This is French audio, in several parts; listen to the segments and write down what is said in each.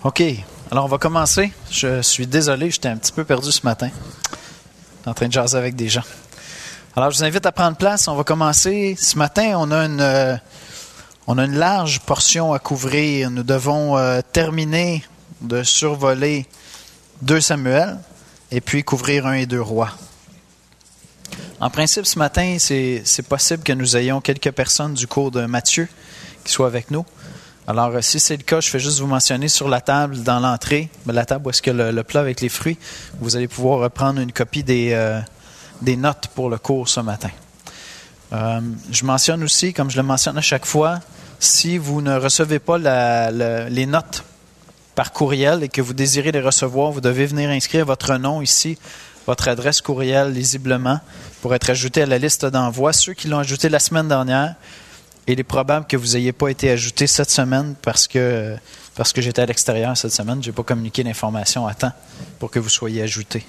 OK. Alors, on va commencer. Je suis désolé, j'étais un petit peu perdu ce matin. En train de jaser avec des gens. Alors, je vous invite à prendre place. On va commencer. Ce matin, on a une large portion à couvrir. Nous devons terminer de survoler 2 Samuel et puis couvrir 1 et 2 Rois. En principe, ce matin, c'est possible que nous ayons quelques personnes du cours de Matthieu qui soient avec nous. Alors, si c'est le cas, je vais juste vous mentionner sur la table dans l'entrée, la table où est-ce que le plat avec les fruits, vous allez pouvoir prendre une copie des notes pour le cours ce matin. Je mentionne aussi, comme je le mentionne à chaque fois, si vous ne recevez pas les notes par courriel et que vous désirez les recevoir, vous devez venir inscrire votre nom ici, votre adresse courriel lisiblement pour être ajouté à la liste d'envoi. Ceux qui l'ont ajouté la semaine dernière, il est probable que vous n'ayez pas été ajouté cette semaine parce que j'étais à l'extérieur cette semaine. Je n'ai pas communiqué l'information à temps pour que vous soyez ajoutés.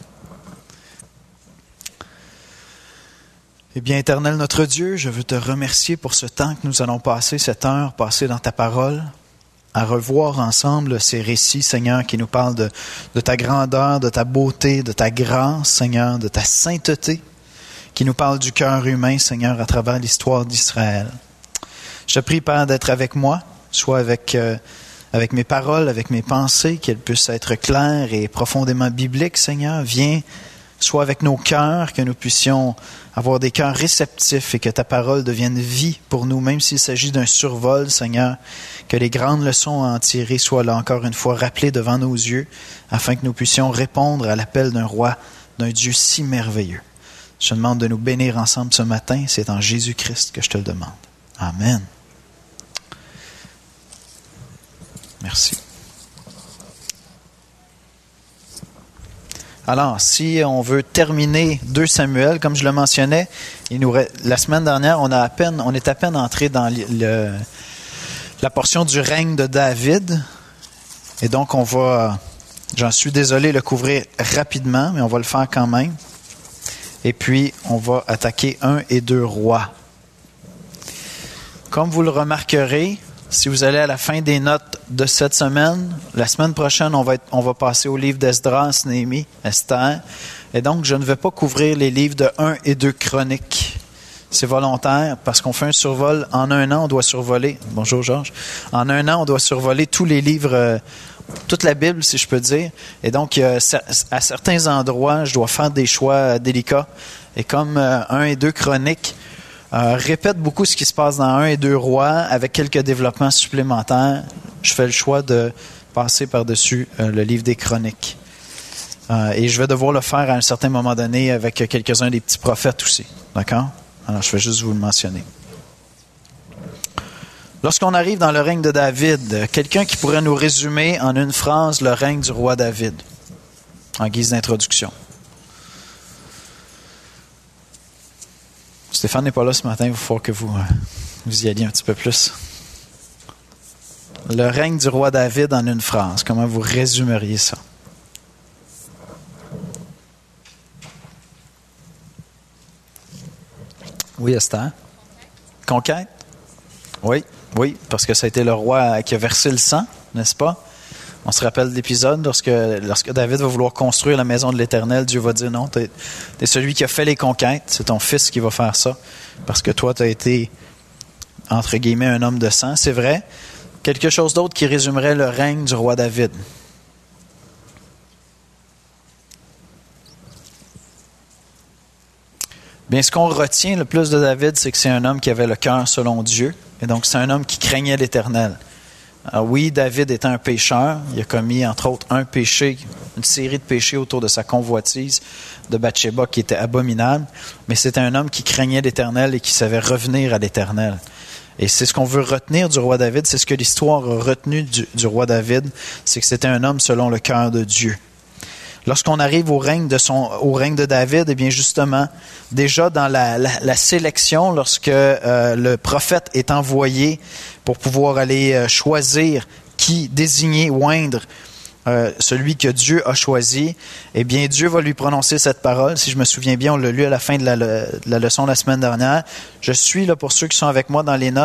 Eh bien, Éternel notre Dieu, je veux te remercier pour ce temps que nous allons passer, cette heure passée dans ta parole, à revoir ensemble ces récits, Seigneur, qui nous parlent de ta grandeur, de ta beauté, de ta grâce, Seigneur, de ta sainteté, qui nous parlent du cœur humain, Seigneur, à travers l'histoire d'Israël. Je te prie, Père, d'être avec moi, soit avec mes paroles, avec mes pensées, qu'elles puissent être claires et profondément bibliques, Seigneur. Viens, sois avec nos cœurs, que nous puissions avoir des cœurs réceptifs et que ta parole devienne vie pour nous, même s'il s'agit d'un survol, Seigneur, que les grandes leçons à en tirer soient là encore une fois rappelées devant nos yeux, afin que nous puissions répondre à l'appel d'un roi, d'un Dieu si merveilleux. Je te demande de nous bénir ensemble ce matin, c'est en Jésus-Christ que je te le demande. Amen. Merci. Alors, si on veut terminer 2 Samuel, comme je le mentionnais, la semaine dernière, on est à peine entré dans la portion du règne de David. Et donc, on va, j'en suis désolé, le couvrir rapidement, mais on va le faire quand même. Et puis, on va attaquer 1 et 2 Rois. Comme vous le remarquerez, si vous allez à la fin des notes de cette semaine, la semaine prochaine, on va passer au livre d'Esdras, Néhémie, Esther. Et donc, je ne vais pas couvrir les livres de 1 et 2 Chroniques. C'est volontaire parce qu'on fait un survol. En un an, on doit survoler. Bonjour Georges. En un an, on doit survoler tous les livres, toute la Bible, si je peux dire. Et donc, à certains endroits, je dois faire des choix délicats. Et comme 1 et 2 Chroniques répète beaucoup ce qui se passe dans 1 et 2 Rois avec quelques développements supplémentaires, je fais le choix de passer par-dessus le livre des Chroniques. Et je vais devoir le faire à un certain moment donné avec quelques-uns des petits prophètes aussi. D'accord? Alors, je vais juste vous le mentionner. Lorsqu'on arrive dans le règne de David, quelqu'un qui pourrait nous résumer en une phrase le règne du roi David, en guise d'introduction. Stéphane n'est pas là ce matin, il va falloir que vous y alliez un petit peu plus. Le règne du roi David en une phrase, comment vous résumeriez ça? Oui, Esther? Conquête? Oui, parce que ça a été le roi qui a versé le sang, n'est-ce pas? On se rappelle de l'épisode, lorsque David va vouloir construire la maison de l'Éternel, Dieu va dire non, t'es celui qui a fait les conquêtes, c'est ton fils qui va faire ça, parce que toi, tu as été, entre guillemets, un homme de sang. C'est vrai. Quelque chose d'autre qui résumerait le règne du roi David. Bien, ce qu'on retient le plus de David, c'est que c'est un homme qui avait le cœur selon Dieu, et donc c'est un homme qui craignait l'Éternel. Alors oui, David était un pécheur. Il a commis, entre autres, un péché, une série de péchés autour de sa convoitise de Bathsheba qui était abominable. Mais c'était un homme qui craignait l'Éternel et qui savait revenir à l'Éternel. Et c'est ce qu'on veut retenir du roi David. C'est ce que l'histoire a retenu du roi David. C'est que c'était un homme selon le cœur de Dieu. Lorsqu'on arrive au règne de David, eh bien justement, déjà dans la sélection, lorsque le prophète est envoyé pour pouvoir aller choisir qui désigner, oindre celui que Dieu a choisi, eh bien Dieu va lui prononcer cette parole. Si je me souviens bien, on l'a lu à la fin de la leçon la semaine dernière. Je suis là pour ceux qui sont avec moi dans les notes.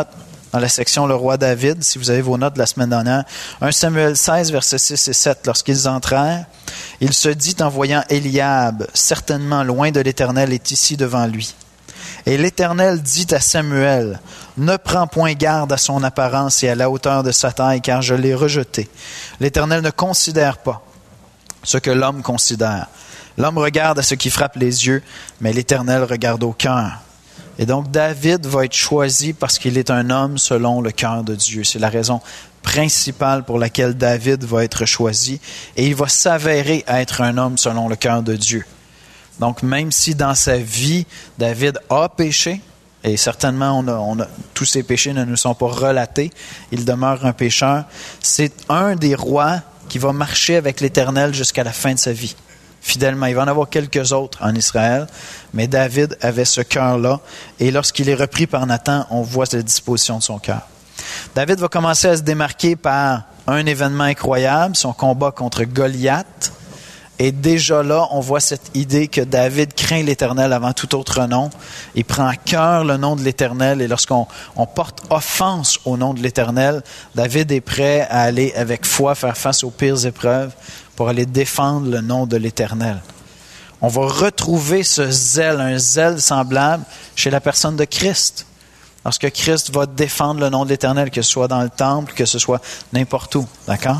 dans la section Le roi David, si vous avez vos notes de la semaine dernière. 1 Samuel 16, versets 6 et 7. Lorsqu'ils entrèrent, il se dit en voyant Éliab, certainement loin de l'Éternel est ici devant lui. Et l'Éternel dit à Samuel, ne prends point garde à son apparence et à la hauteur de sa taille, car je l'ai rejeté. L'Éternel ne considère pas ce que l'homme considère. L'homme regarde à ce qui frappe les yeux, mais l'Éternel regarde au cœur. Et donc David va être choisi parce qu'il est un homme selon le cœur de Dieu. C'est la raison principale pour laquelle David va être choisi. Et il va s'avérer être un homme selon le cœur de Dieu. Donc même si dans sa vie, David a péché, et certainement tous ses péchés ne nous sont pas relatés, il demeure un pécheur, c'est un des rois qui va marcher avec l'Éternel jusqu'à la fin de sa vie. Fidèlement. Il va en avoir quelques autres en Israël, mais David avait ce cœur-là, et lorsqu'il est repris par Nathan, on voit la disposition de son cœur. David va commencer à se démarquer par un événement incroyable, son combat contre Goliath, et déjà là, on voit cette idée que David craint l'Éternel avant tout autre nom. Il prend à cœur le nom de l'Éternel, et lorsqu'on porte offense au nom de l'Éternel, David est prêt à aller avec foi faire face aux pires épreuves pour aller défendre le nom de l'Éternel. On va retrouver ce zèle, un zèle semblable chez la personne de Christ. Lorsque Christ va défendre le nom de l'Éternel, que ce soit dans le temple, que ce soit n'importe où. D'accord?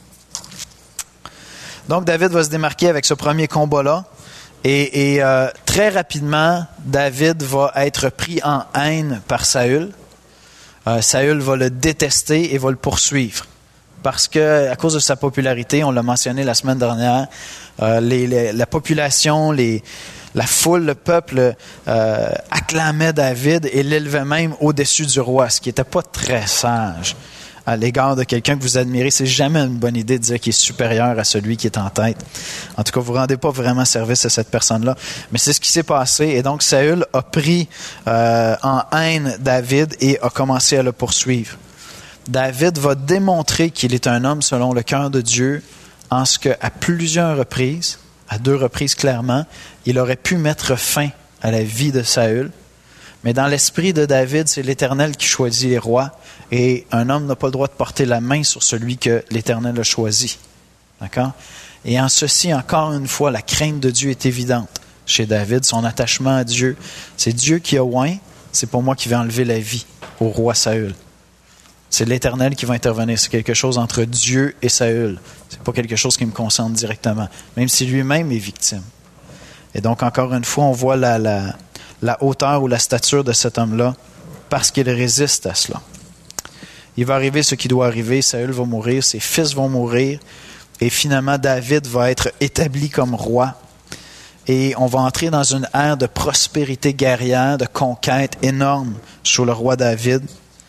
Donc, David va se démarquer avec ce premier combat-là. Et très rapidement, David va être pris en haine par Saül. Saül va le détester et va le poursuivre. Parce que, à cause de sa popularité, on l'a mentionné la semaine dernière, la population, la foule, le peuple acclamait David et l'élevait même au-dessus du roi, ce qui n'était pas très sage à l'égard de quelqu'un que vous admirez. C'est jamais une bonne idée de dire qu'il est supérieur à celui qui est en tête. En tout cas, vous ne rendez pas vraiment service à cette personne-là. Mais c'est ce qui s'est passé. Et donc, Saül a pris en haine David et a commencé à le poursuivre. David va démontrer qu'il est un homme selon le cœur de Dieu en ce qu'à plusieurs reprises, à 2 reprises clairement, il aurait pu mettre fin à la vie de Saül. Mais dans l'esprit de David, c'est l'Éternel qui choisit les rois et un homme n'a pas le droit de porter la main sur celui que l'Éternel a choisi. D'accord? Et en ceci, encore une fois, la crainte de Dieu est évidente chez David, son attachement à Dieu. C'est Dieu qui a oint, c'est pas moi qui vais enlever la vie au roi Saül. C'est l'Éternel qui va intervenir. C'est quelque chose entre Dieu et Saül. C'est pas quelque chose qui me concerne directement, même si lui-même est victime. Et donc, encore une fois, on voit la hauteur ou la stature de cet homme-là parce qu'il résiste à cela. Il va arriver ce qui doit arriver. Saül va mourir, ses fils vont mourir et finalement, David va être établi comme roi. Et on va entrer dans une ère de prospérité guerrière, de conquête énorme sur le roi David.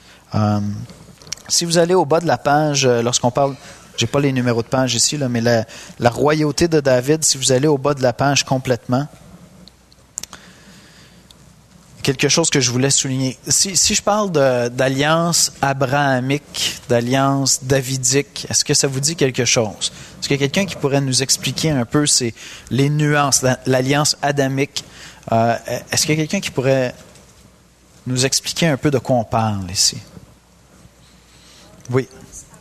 Si vous allez au bas de la page, lorsqu'on parle, j'ai pas les numéros de page ici, là, mais la royauté de David, si vous allez au bas de la page complètement, quelque chose que je voulais souligner. Si je parle d'alliance abrahamique, d'alliance davidique, est-ce que ça vous dit quelque chose? Est-ce qu'il y a quelqu'un qui pourrait nous expliquer un peu les nuances, l'alliance adamique? Est-ce qu'il y a quelqu'un qui pourrait nous expliquer un peu de quoi on parle ici? Oui.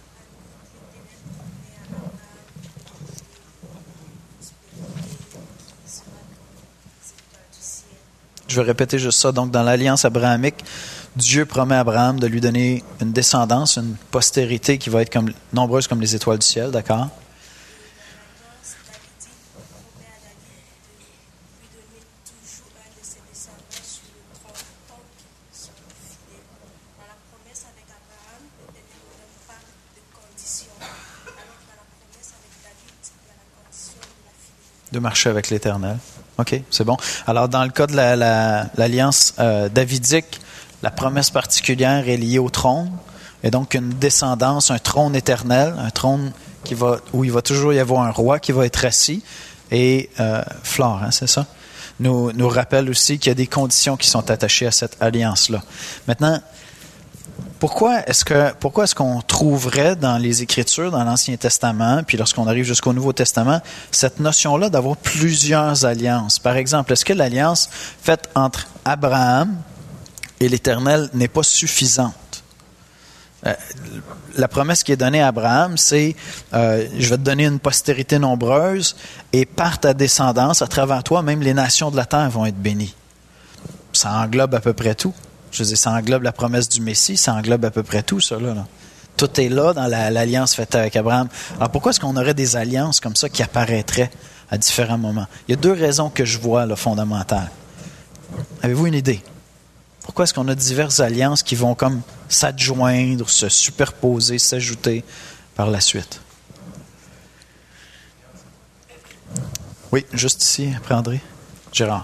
Je vais répéter juste ça. Donc, dans l'alliance abrahamique, Dieu promet à Abraham de lui donner une descendance, une postérité qui va être nombreuse comme les étoiles du ciel, d'accord? De marcher avec l'Éternel. OK, c'est bon. Alors, dans le cas de l'alliance davidique, la promesse particulière est liée au trône, et donc une descendance, un trône éternel, un trône où il va toujours y avoir un roi qui va être assis, et Flore, hein, c'est ça, nous rappelle aussi qu'il y a des conditions qui sont attachées à cette alliance-là. Maintenant, pourquoi est-ce qu'on trouverait dans les Écritures, dans l'Ancien Testament, puis lorsqu'on arrive jusqu'au Nouveau Testament, cette notion-là d'avoir plusieurs alliances? Par exemple, est-ce que l'alliance faite entre Abraham et l'Éternel n'est pas suffisante? La promesse qui est donnée à Abraham, c'est je vais te donner une postérité nombreuse et par ta descendance, à travers toi, même les nations de la terre vont être bénies. Ça englobe à peu près tout. Je veux dire, ça englobe la promesse du Messie, ça englobe à peu près tout, ça, là. Tout est là dans l'alliance faite avec Abraham. Alors pourquoi est-ce qu'on aurait des alliances comme ça qui apparaîtraient à différents moments? Il y a deux raisons que je vois là, fondamentales. Avez-vous une idée? Pourquoi est-ce qu'on a diverses alliances qui vont comme s'adjoindre, se superposer, s'ajouter par la suite? Oui, juste ici, après André. Gérard.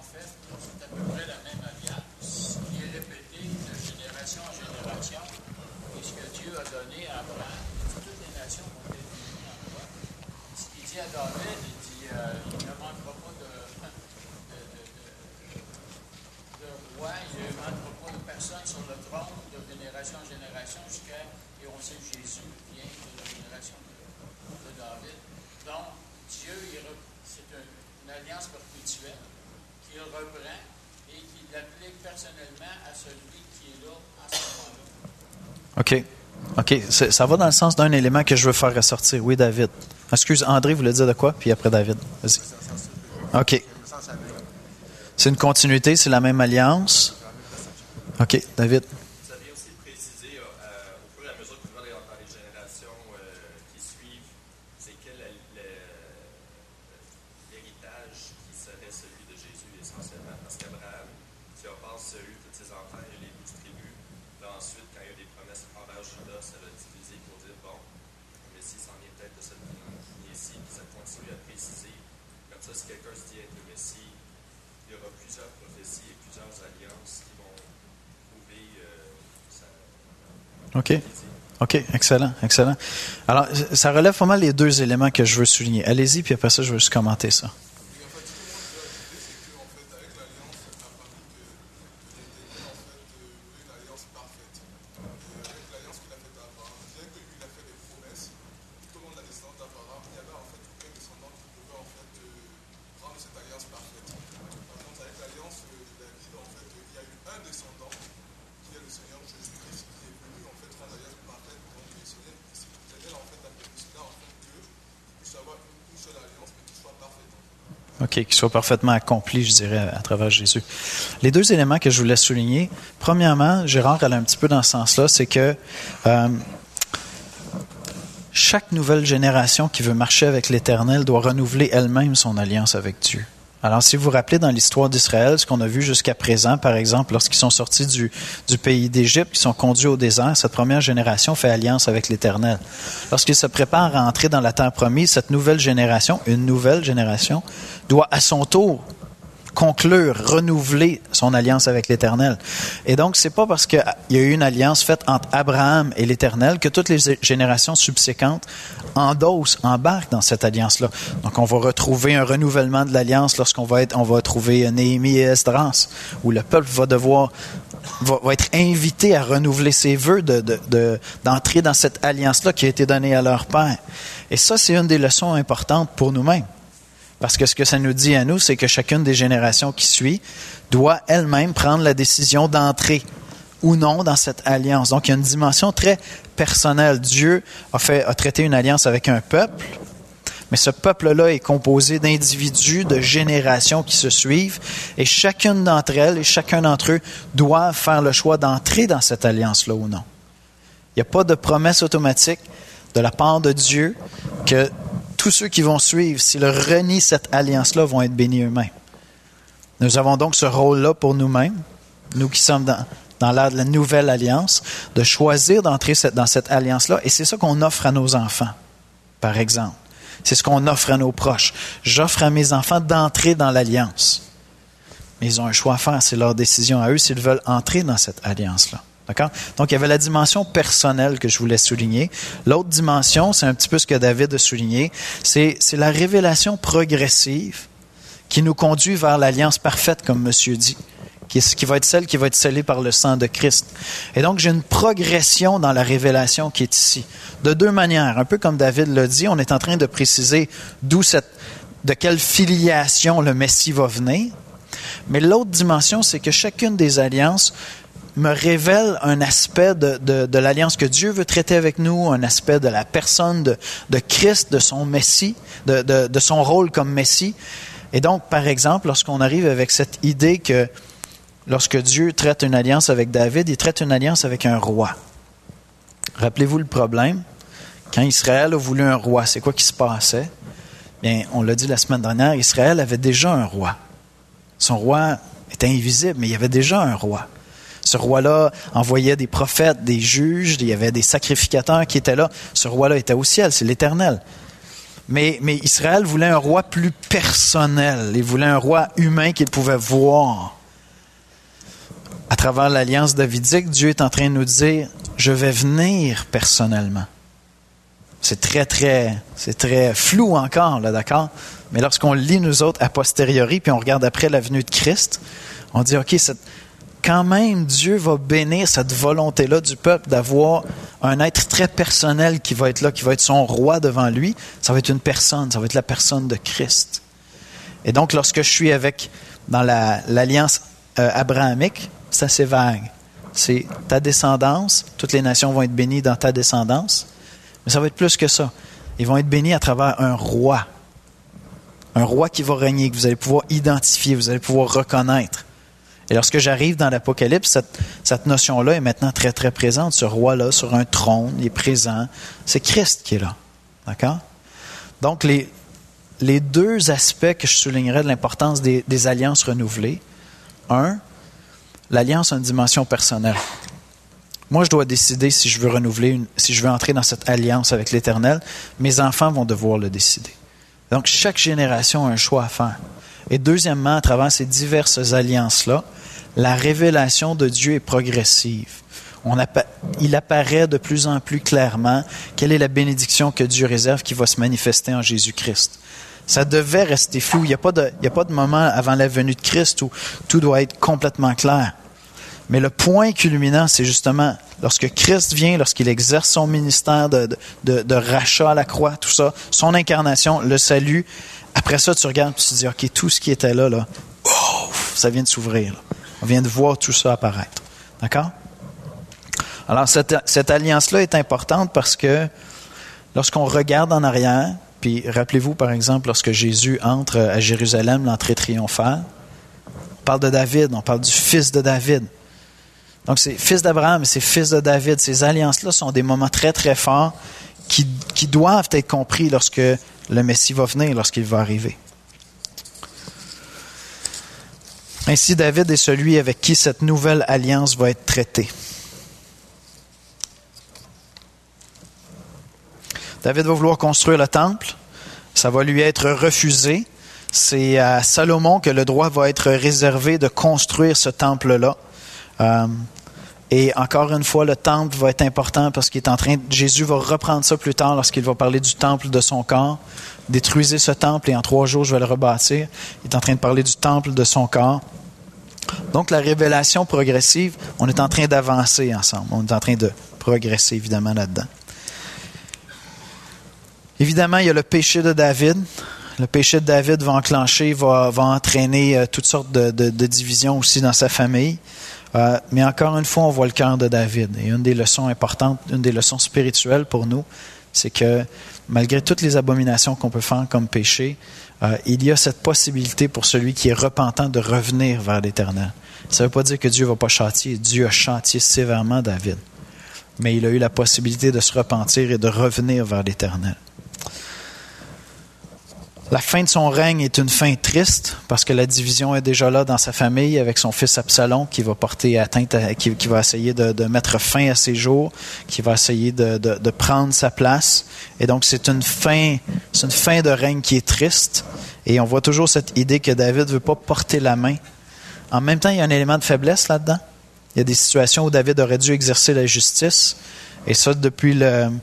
OK. Ça va dans le sens d'un élément que je veux faire ressortir. Oui, David. Excuse, André voulait dire de quoi? Puis après, David. Vas-y. OK. C'est une continuité, c'est la même alliance. OK, David. Vous avez aussi précisé, au fur et à mesure que vous allez dans les générations qui suivent, c'est quel l'héritage qui serait celui de Jésus essentiellement. Parce qu'Abraham, si on pense, a eu tous ses enfants et les 12 tribus. Là, ensuite, quand il y a eu des promesses envers Judas, ça l'a divisé pour dire, bon, le Messie s'en est peut-être de cette lignée-ci, puis ça continue à préciser. Comme ça, si quelqu'un se dit être le Messie, il y aura plusieurs prophéties et plusieurs alliances qui vont prouver ça. OK, excellent. Alors, ça relève pas mal les deux éléments que je veux souligner. Allez-y, puis après ça, je veux juste commenter ça. OK, qui soit parfaitement accompli, je dirais, à travers Jésus. Les deux éléments que je voulais souligner, premièrement, Gérard allait un petit peu dans ce sens-là, c'est que chaque nouvelle génération qui veut marcher avec l'Éternel doit renouveler elle-même son alliance avec Dieu. Alors, si vous vous rappelez dans l'histoire d'Israël, ce qu'on a vu jusqu'à présent, par exemple, lorsqu'ils sont sortis du pays d'Égypte, qu'ils sont conduits au désert, cette première génération fait alliance avec l'Éternel. Lorsqu'ils se préparent à entrer dans la terre promise, cette nouvelle génération, doit à son tour conclure, renouveler son alliance avec l'Éternel. Et donc, c'est pas parce qu'il y a eu une alliance faite entre Abraham et l'Éternel que toutes les générations subséquentes embarquent dans cette alliance-là. Donc, on va retrouver un renouvellement de l'alliance lorsqu'on va trouver Néhémie et Esdras, où le peuple va être invité à renouveler ses vœux d'entrer dans cette alliance-là qui a été donnée à leur père. Et ça, c'est une des leçons importantes pour nous-mêmes. Parce que ce que ça nous dit à nous, c'est que chacune des générations qui suit doit elle-même prendre la décision d'entrer ou non dans cette alliance. Donc, il y a une dimension très personnelle. Dieu a traité une alliance avec un peuple, mais ce peuple-là est composé d'individus, de générations qui se suivent, et chacune d'entre elles et chacun d'entre eux doivent faire le choix d'entrer dans cette alliance-là ou non. Il n'y a pas de promesse automatique de la part de Dieu que tous ceux qui vont suivre, s'ils renient cette alliance-là, vont être bénis eux-mêmes. Nous avons donc ce rôle-là pour nous-mêmes, nous qui sommes dans l'ère de la nouvelle alliance, de choisir d'entrer dans cette alliance-là. Et c'est ça qu'on offre à nos enfants, par exemple. C'est ce qu'on offre à nos proches. J'offre à mes enfants d'entrer dans l'alliance. Mais ils ont un choix à faire. C'est leur décision à eux s'ils veulent entrer dans cette alliance-là. D'accord? Donc, il y avait la dimension personnelle que je voulais souligner. L'autre dimension, c'est un petit peu ce que David a souligné, c'est la révélation progressive qui nous conduit vers l'alliance parfaite, comme Monsieur dit, qui va être celle qui va être scellée par le sang de Christ. Et donc, j'ai une progression dans la révélation qui est ici. De deux manières. Un peu comme David l'a dit, on est en train de préciser de quelle filiation le Messie va venir. Mais l'autre dimension, c'est que chacune des alliances me révèle un aspect de l'alliance que Dieu veut traiter avec nous, un aspect de la personne de Christ, de son Messie, de son rôle comme Messie. Et donc, par exemple, lorsqu'on arrive avec cette idée que lorsque Dieu traite une alliance avec David, il traite une alliance avec un roi. Rappelez-vous le problème. Quand Israël a voulu un roi, c'est quoi qui se passait? Bien, on l'a dit la semaine dernière, Israël avait déjà un roi. Son roi était invisible, mais il y avait déjà un roi. Ce roi-là envoyait des prophètes, des juges, il y avait des sacrificateurs qui étaient là. Ce roi-là était au ciel, c'est l'Éternel. Mais Israël voulait un roi plus personnel. Il voulait un roi humain qu'il pouvait voir. À travers l'alliance davidique, Dieu est en train de nous dire, je vais venir personnellement. C'est très flou encore, là, d'accord? Mais lorsqu'on lit nous autres a posteriori, puis on regarde après la venue de Christ, on dit, OK, quand même, Dieu va bénir cette volonté-là du peuple d'avoir un être très personnel qui va être là, qui va être son roi devant lui. Ça va être une personne, ça va être la personne de Christ. Et donc, lorsque je suis dans l'alliance abrahamique, c'est assez vague. C'est ta descendance, toutes les nations vont être bénies dans ta descendance, mais ça va être plus que ça. Ils vont être bénis à travers un roi qui va régner, que vous allez pouvoir identifier, vous allez pouvoir reconnaître. Et lorsque j'arrive dans l'Apocalypse, cette notion-là est maintenant très, très présente. Ce roi-là, sur un trône, il est présent. C'est Christ qui est là. D'accord? Donc, les deux aspects que je soulignerais de l'importance des alliances renouvelées. Un, l'alliance a une dimension personnelle. Moi, je dois décider si je veux renouveler, si je veux entrer dans cette alliance avec l'Éternel. Mes enfants vont devoir le décider. Donc, chaque génération a un choix à faire. Et deuxièmement, à travers ces diverses alliances-là, la révélation de Dieu est progressive. Il apparaît de plus en plus clairement quelle est la bénédiction que Dieu réserve qui va se manifester en Jésus-Christ. Ça devait rester flou. Il n'y a pas de moment avant la venue de Christ où tout doit être complètement clair. Mais le point culminant, c'est justement lorsque Christ vient, lorsqu'il exerce son ministère de rachat à la croix, tout ça, son incarnation, le salut. Après ça, tu regardes et tu te dis, OK, tout ce qui était là, ça vient de s'ouvrir. Là. On vient de voir tout ça apparaître. D'accord? Alors, cette alliance-là est importante parce que lorsqu'on regarde en arrière, puis rappelez-vous, par exemple, lorsque Jésus entre à Jérusalem, l'entrée triomphale, on parle de David, on parle du fils de David. Donc, c'est fils d'Abraham et c'est fils de David. Ces alliances-là sont des moments très, très forts qui doivent être compris lorsque le Messie va venir, lorsqu'il va arriver. Ainsi, David est celui avec qui cette nouvelle alliance va être traitée. David va vouloir construire le temple. Ça va lui être refusé. C'est à Salomon que le droit va être réservé de construire ce temple-là. Et encore une fois, le temple va être important parce qu'il est en train. Jésus va reprendre ça plus tard lorsqu'il va parler du temple de son corps. Détruisez ce temple et en 3 jours, je vais le rebâtir. Il est en train de parler du temple de son corps. Donc, la révélation progressive, on est en train d'avancer ensemble. On est en train de progresser, évidemment, là-dedans. Évidemment, il y a le péché de David. Le péché de David va enclencher, va entraîner toutes sortes de divisions aussi dans sa famille. Mais encore une fois, on voit le cœur de David. Et une des leçons importantes, une des leçons spirituelles pour nous, c'est que malgré toutes les abominations qu'on peut faire comme péché, il y a cette possibilité pour celui qui est repentant de revenir vers l'Éternel. Ça ne veut pas dire que Dieu ne va pas châtier. Dieu a châtié sévèrement David. Mais il a eu la possibilité de se repentir et de revenir vers l'Éternel. La fin de son règne est une fin triste parce que la division est déjà là dans sa famille avec son fils Absalom qui va porter atteinte, qui va essayer de mettre fin à ses jours, qui va essayer de prendre sa place. Et donc c'est une fin de règne qui est triste. Et on voit toujours cette idée que David ne veut pas porter la main. En même temps, il y a un élément de faiblesse là-dedans. Il y a des situations où David aurait dû exercer la justice. Et ça, depuis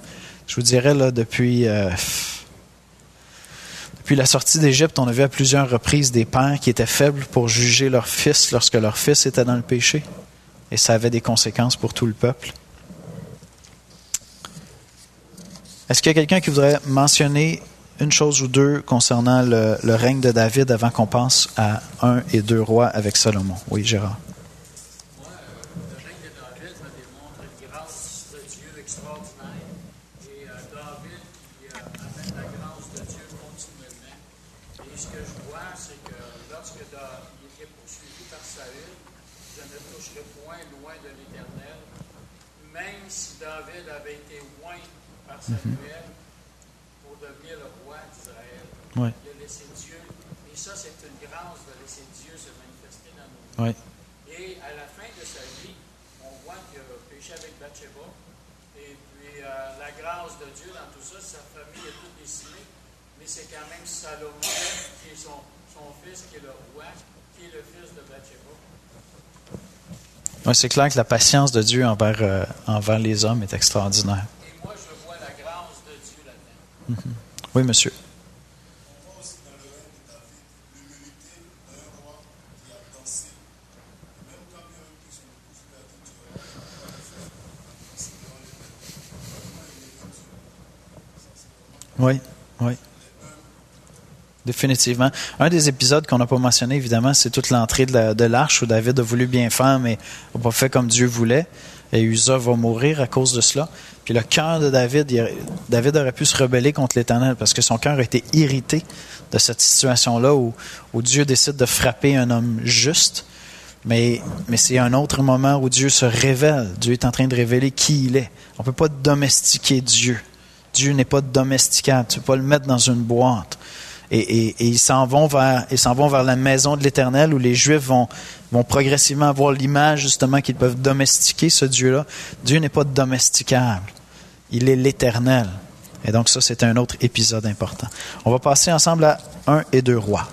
la sortie d'Égypte, on a vu à plusieurs reprises des pères qui étaient faibles pour juger leur fils lorsque leur fils était dans le péché. Et ça avait des conséquences pour tout le peuple. Est-ce qu'il y a quelqu'un qui voudrait mentionner une chose ou deux concernant le règne de David avant qu'on passe à 1 et 2 rois avec Salomon? Oui, Gérard. Moi, le règne lorsque il était poursuivi par Saül, je ne toucherai point loin de l'Éternel, même si David avait été oint par Samuel pour devenir le roi d'Israël. Oui. Il a laissé Dieu, et ça c'est une grâce de laisser Dieu se manifester dans nos vies. Oui. Et à la fin de sa vie, on voit qu'il a péché avec Bathsheba, et puis la grâce de Dieu dans tout ça, sa famille est toute décimée, mais c'est quand même Salomon qui est son fils, qui est le roi, qui est le fils de Bathsheba. Oui, c'est clair que la patience de Dieu envers les hommes est extraordinaire. Et moi, je vois la grâce de Dieu là-dedans. Oui, monsieur. On voit aussi dans le règne de David l'humilité d'un roi qui a dansé. Et même quand bien même pris sur le coup, il a dit tu auras dansé devant les peuples. Vraiment, il est Dieu. Ça, c'est vraiment Oui, oui. Définitivement. Un des épisodes qu'on n'a pas mentionné, évidemment, c'est toute l'entrée de l'arche où David a voulu bien faire, mais n'a pas fait comme Dieu voulait. Et Uza va mourir à cause de cela. Puis le cœur de David aurait pu se rebeller contre l'Éternel parce que son cœur a été irrité de cette situation-là où Dieu décide de frapper un homme juste. Mais c'est un autre moment où Dieu se révèle. Dieu est en train de révéler qui il est. On ne peut pas domestiquer Dieu. Dieu n'est pas domesticable. Tu ne peux pas le mettre dans une boîte. Et ils s'en vont vers la maison de l'Éternel où les Juifs vont progressivement avoir l'image justement qu'ils peuvent domestiquer ce Dieu-là. Dieu n'est pas domesticable. Il est l'Éternel. Et donc ça, c'est un autre épisode important. On va passer ensemble à 1 et 2 Rois.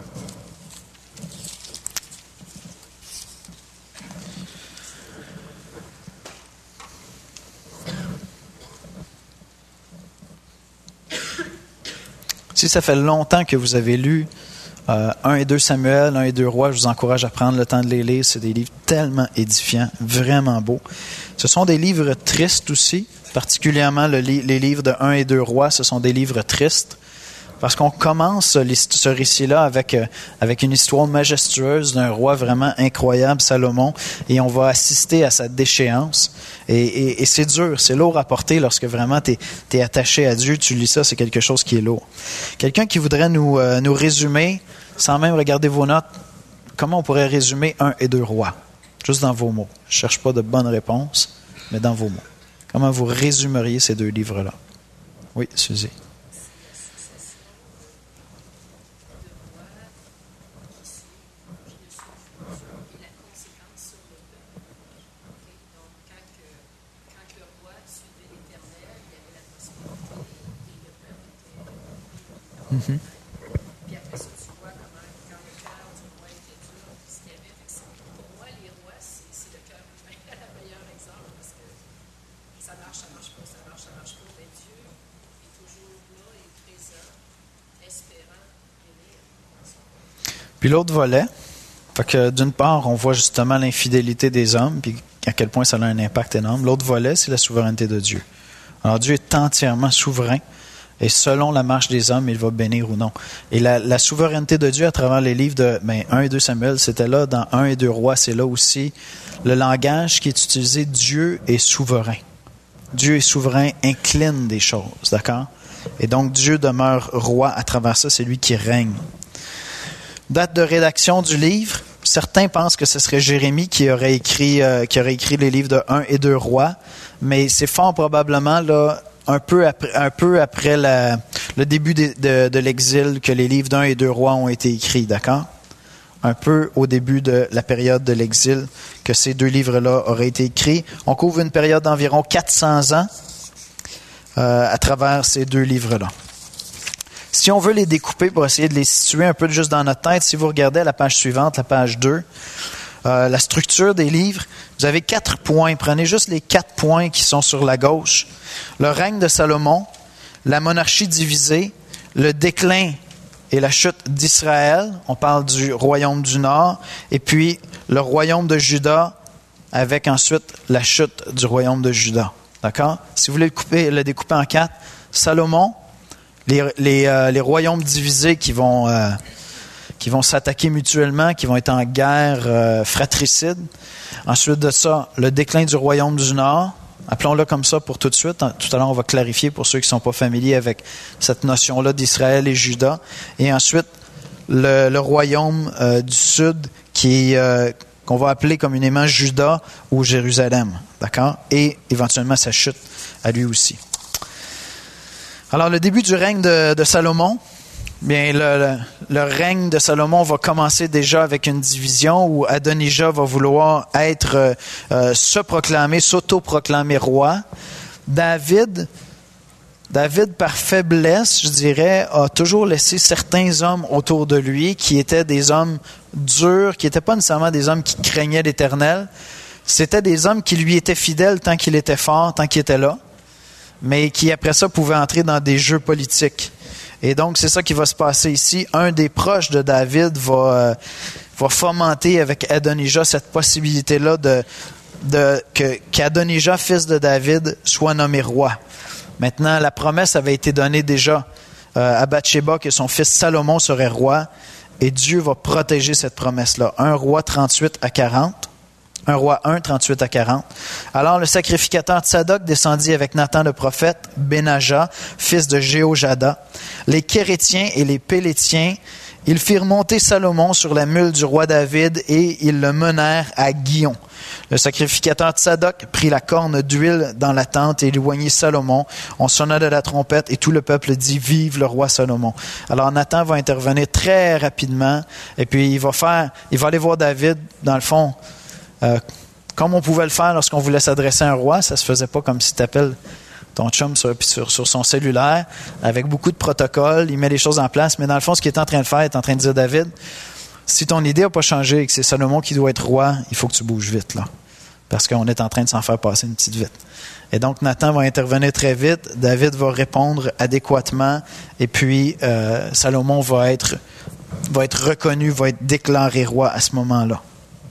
Si ça fait longtemps que vous avez lu 1 et 2 Samuel, 1 et 2 Rois, je vous encourage à prendre le temps de les lire. C'est des livres tellement édifiants, vraiment beaux. Ce sont des livres tristes aussi, particulièrement les livres de 1 et 2 Rois, ce sont des livres tristes. Parce qu'on commence ce récit-là avec une histoire majestueuse d'un roi vraiment incroyable, Salomon, et on va assister à sa déchéance. Et c'est dur, c'est lourd à porter lorsque vraiment t'es attaché à Dieu, tu lis ça, c'est quelque chose qui est lourd. Quelqu'un qui voudrait nous résumer, sans même regarder vos notes, comment on pourrait résumer 1 et 2 Rois? Juste dans vos mots. Je ne cherche pas de bonnes réponses, mais dans vos mots. Comment vous résumeriez ces deux livres-là? Oui, Suzy. Mm-hmm. Puis après ça, tu vois comment quand le cœur du roi était dur, ce qu'il y avait. Pour moi, les rois, c'est le cœur humain, le meilleur exemple, parce que ça marche pas, ça marche pas. Mais Dieu est toujours là, est présent, espérant, aimé. Puis l'autre volet, fait que d'une part, on voit justement l'infidélité des hommes, puis à quel point ça a un impact énorme. L'autre volet, c'est la souveraineté de Dieu. Alors Dieu est entièrement souverain. Et selon la marche des hommes, il va bénir ou non. Et la souveraineté de Dieu à travers les livres de 1 et 2 Samuel, c'était là. Dans 1 et 2 Rois, c'est là aussi. Le langage qui est utilisé, Dieu est souverain. Dieu est souverain, incline des choses, d'accord? Et donc, Dieu demeure roi à travers ça, c'est lui qui règne. Date de rédaction du livre, certains pensent que ce serait Jérémie qui aurait écrit les livres de 1 et 2 Rois, mais c'est fort probablement là un peu après le début de l'exil que les livres d'1 et 2 Rois ont été écrits, d'accord? Un peu au début de la période de l'exil que ces deux livres-là auraient été écrits. On couvre une période d'environ 400 ans à travers ces deux livres-là. Si on veut les découper pour essayer de les situer un peu juste dans notre tête, si vous regardez à la page suivante, la page 2, la structure des livres, vous avez 4 points. Prenez juste les 4 points qui sont sur la gauche. Le règne de Salomon, la monarchie divisée, le déclin et la chute d'Israël. On parle du royaume du Nord. Et puis le royaume de Juda avec ensuite la chute du royaume de Juda. D'accord? Si vous voulez le découper en 4, Salomon, les royaumes divisés qui vont s'attaquer mutuellement, qui vont être en guerre fratricide. Ensuite de ça, le déclin du royaume du Nord. Appelons-le comme ça pour tout de suite. Tout à l'heure, on va clarifier pour ceux qui ne sont pas familiers avec cette notion-là d'Israël et Juda. Et ensuite, le royaume du sud qu'on va appeler communément Juda ou Jérusalem. D'accord? Et éventuellement sa chute à lui aussi. Alors, le début du règne de Salomon, bien, le règne de Salomon va commencer déjà avec une division où Adonijah va vouloir s'auto-proclamer roi. David, par faiblesse, je dirais, a toujours laissé certains hommes autour de lui qui étaient des hommes durs, qui n'étaient pas nécessairement des hommes qui craignaient l'Éternel. C'était des hommes qui lui étaient fidèles tant qu'il était fort, tant qu'il était là, mais qui après ça pouvaient entrer dans des jeux politiques. Et donc, c'est ça qui va se passer ici. Un des proches de David va fomenter avec Adonijah cette possibilité-là qu'Adonijah, fils de David, soit nommé roi. Maintenant, la promesse avait été donnée déjà à Bathsheba que son fils Salomon serait roi, et Dieu va protéger cette promesse-là. 1 Roi 38 à 40. 1 Roi 1, 38 à 40. Alors le sacrificateur Tsadok descendit avec Nathan le prophète, Benaja, fils de Jéhojada, les Kérétiens et les Pélétiens. Ils firent monter Salomon sur la mule du roi David et ils le menèrent à Guion. Le sacrificateur Tsadok prit la corne d'huile dans la tente et éloignit Salomon. On sonna de la trompette et tout le peuple dit « Vive le roi Salomon ». Alors Nathan va intervenir très rapidement et puis il va aller voir David, dans le fond, comme on pouvait le faire lorsqu'on voulait s'adresser à un roi. Ça se faisait pas comme si tu appelles ton chum sur son cellulaire, avec beaucoup de protocoles, il met les choses en place, mais dans le fond, ce qu'il est en train de faire, il est en train de dire, David, si ton idée n'a pas changé et que c'est Salomon qui doit être roi, il faut que tu bouges vite, là, parce qu'on est en train de s'en faire passer une petite vite. Et donc, Nathan va intervenir très vite, David va répondre adéquatement, et puis Salomon va être reconnu, va être déclaré roi à ce moment-là.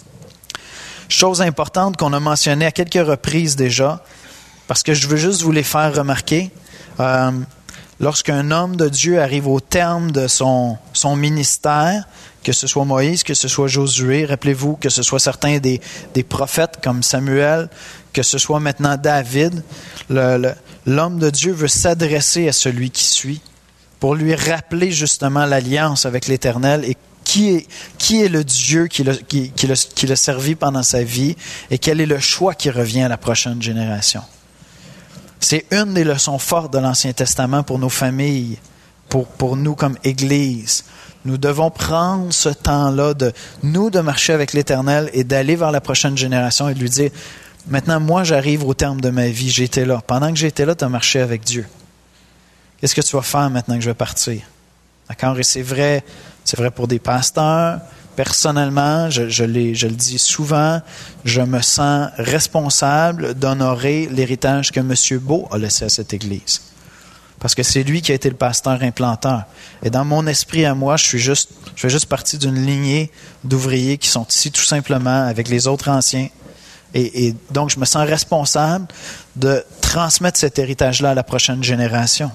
Chose importante qu'on a mentionnée à quelques reprises déjà, parce que je veux juste vous les faire remarquer. Lorsqu'un homme de Dieu arrive au terme de son ministère, que ce soit Moïse, que ce soit Josué, rappelez-vous que ce soit certains des prophètes comme Samuel, que ce soit maintenant David, l'homme de Dieu veut s'adresser à celui qui suit pour lui rappeler justement l'alliance avec l'Éternel et qui est le Dieu qui l'a servi pendant sa vie et quel est le choix qui revient à la prochaine génération. C'est une des leçons fortes de l'Ancien Testament pour nos familles, pour nous comme Église. Nous devons prendre ce temps-là de marcher avec l'Éternel et d'aller vers la prochaine génération et de lui dire, maintenant, moi, j'arrive au terme de ma vie, j'étais là. Pendant que j'étais là, tu as marché avec Dieu. Qu'est-ce que tu vas faire maintenant que je vais partir? D'accord? Et c'est vrai pour des pasteurs. Personnellement, je le dis souvent, je me sens responsable d'honorer l'héritage que M. Beau a laissé à cette Église. Parce que c'est lui qui a été le pasteur implanteur. Et dans mon esprit à moi, je fais juste partie d'une lignée d'ouvriers qui sont ici tout simplement avec les autres anciens. Et donc, je me sens responsable de transmettre cet héritage-là à la prochaine génération.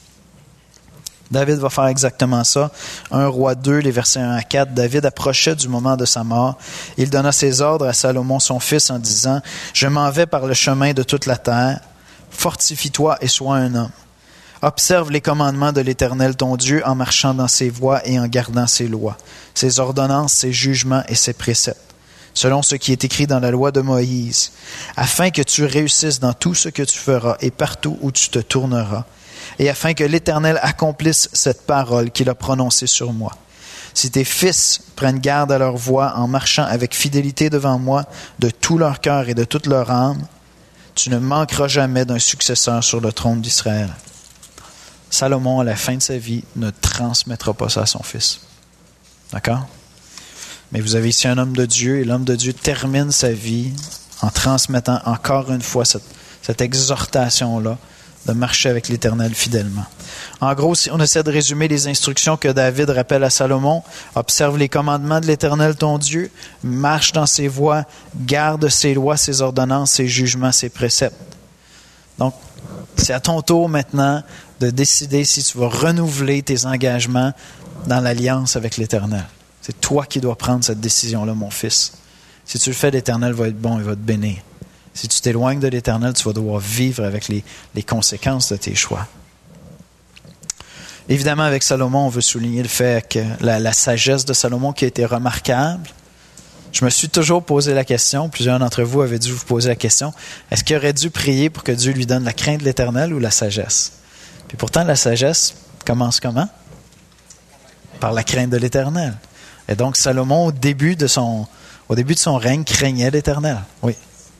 David va faire exactement ça. 1 Roi 2, les versets 1 à 4. David approchait du moment de sa mort. Il donna ses ordres à Salomon, son fils, en disant, « Je m'en vais par le chemin de toute la terre. Fortifie-toi et sois un homme. Observe les commandements de l'Éternel ton Dieu en marchant dans ses voies et en gardant ses lois, ses ordonnances, ses jugements et ses préceptes, selon ce qui est écrit dans la loi de Moïse, afin que tu réussisses dans tout ce que tu feras et partout où tu te tourneras, et afin que l'Éternel accomplisse cette parole qu'il a prononcée sur moi. Si tes fils prennent garde à leur voie en marchant avec fidélité devant moi de tout leur cœur et de toute leur âme, tu ne manqueras jamais d'un successeur sur le trône d'Israël. » Salomon, à la fin de sa vie, ne transmettra pas ça à son fils. D'accord? Mais vous avez ici un homme de Dieu, et l'homme de Dieu termine sa vie en transmettant encore une fois cette exhortation-là de marcher avec l'Éternel fidèlement. En gros, si on essaie de résumer les instructions que David rappelle à Salomon, observe les commandements de l'Éternel ton Dieu, marche dans ses voies, garde ses lois, ses ordonnances, ses jugements, ses préceptes. Donc, c'est à ton tour maintenant de décider si tu vas renouveler tes engagements dans l'alliance avec l'Éternel. C'est toi qui dois prendre cette décision-là, mon fils. Si tu le fais, l'Éternel va être bon, il va te bénir. Si tu t'éloignes de l'Éternel, tu vas devoir vivre avec les conséquences de tes choix. Évidemment, avec Salomon, on veut souligner le fait que la sagesse de Salomon qui a été remarquable. Je me suis toujours posé la question, plusieurs d'entre vous avaient dû vous poser la question, est-ce qu'il aurait dû prier pour que Dieu lui donne la crainte de l'Éternel ou la sagesse? Puis pourtant, la sagesse commence comment? Par la crainte de l'Éternel. Et donc, Salomon, au début de son règne, craignait l'Éternel. Oui.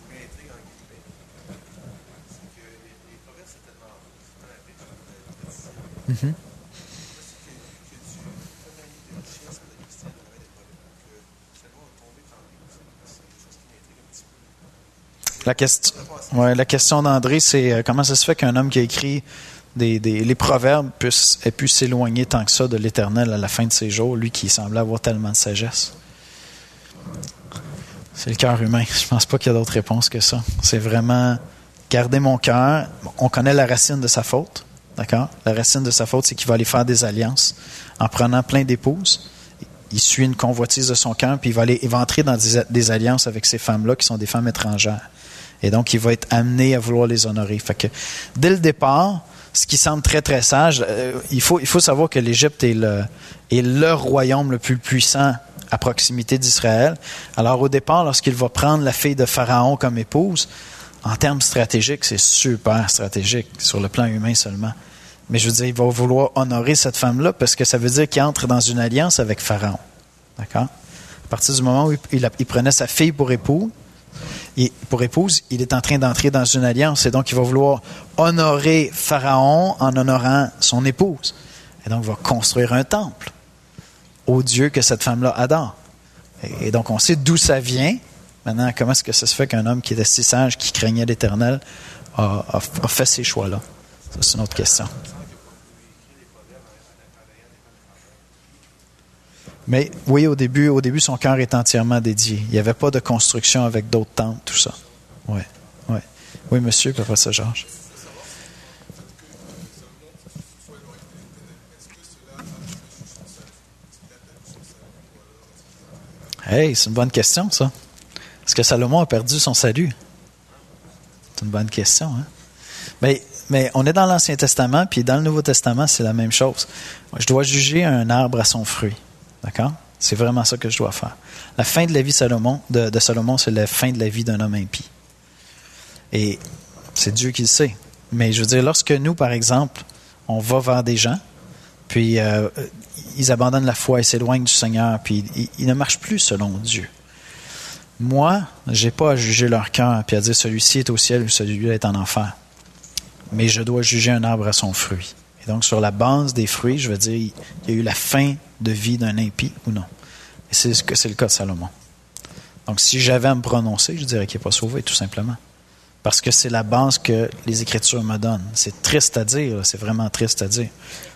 Mm-hmm. La question d'André, c'est comment ça se fait qu'un homme qui a écrit les proverbes ait pu s'éloigner tant que ça de l'Éternel à la fin de ses jours, lui qui semblait avoir tellement de sagesse. C'est le cœur humain. Je pense pas qu'il y a d'autre réponse que ça. C'est vraiment garder mon cœur. On connaît la racine de sa faute. D'accord? La racine de sa faute, c'est qu'il va aller faire des alliances en prenant plein d'épouses. Il suit une convoitise de son cœur, puis il va entrer dans des alliances avec ces femmes-là qui sont des femmes étrangères. Et donc, il va être amené à vouloir les honorer. Fait que, dès le départ, ce qui semble très, très sage, il faut savoir que l'Égypte est le royaume le plus puissant à proximité d'Israël. Alors, au départ, lorsqu'il va prendre la fille de Pharaon comme épouse, en termes stratégiques, c'est super stratégique, sur le plan humain seulement. Mais je veux dire, il va vouloir honorer cette femme-là parce que ça veut dire qu'il entre dans une alliance avec Pharaon. D'accord? À partir du moment où il prenait sa fille pour épouse, il est en train d'entrer dans une alliance. Et donc, il va vouloir honorer Pharaon en honorant son épouse. Et donc, il va construire un temple au Dieu que cette femme-là adore. Et donc, on sait d'où ça vient. Maintenant, comment est-ce que ça se fait qu'un homme qui était si sage, qui craignait l'Éternel, a fait ces choix-là? Ça, c'est une autre question. Mais oui, au début, son cœur est entièrement dédié. Il n'y avait pas de construction avec d'autres temples, tout ça. Oui, oui. Oui, monsieur, puis après ça, Georges. Hey, c'est une bonne question, ça. Est-ce que Salomon a perdu son salut? C'est une bonne question, hein? Mais on est dans l'Ancien Testament, puis dans le Nouveau Testament, c'est la même chose. Je dois juger un arbre à son fruit. D'accord? C'est vraiment ça que je dois faire. La fin de la vie de Salomon, c'est la fin de la vie d'un homme impie. Et c'est Dieu qui le sait. Mais je veux dire, lorsque nous, par exemple, on va vers des gens, puis ils abandonnent la foi, ils s'éloignent du Seigneur, puis ils ne marchent plus selon Dieu. Moi, je n'ai pas à juger leur cœur, puis à dire celui-ci est au ciel ou celui-là est en enfer. Mais je dois juger un arbre à son fruit. Et donc, sur la base des fruits, je veux dire, il y a eu la fin de vie d'un impie ou non. Et c'est le cas de Salomon. Donc, si j'avais à me prononcer, je dirais qu'il n'est pas sauvé, tout simplement. Parce que c'est la base que les Écritures me donnent. C'est triste à dire, c'est vraiment triste à dire.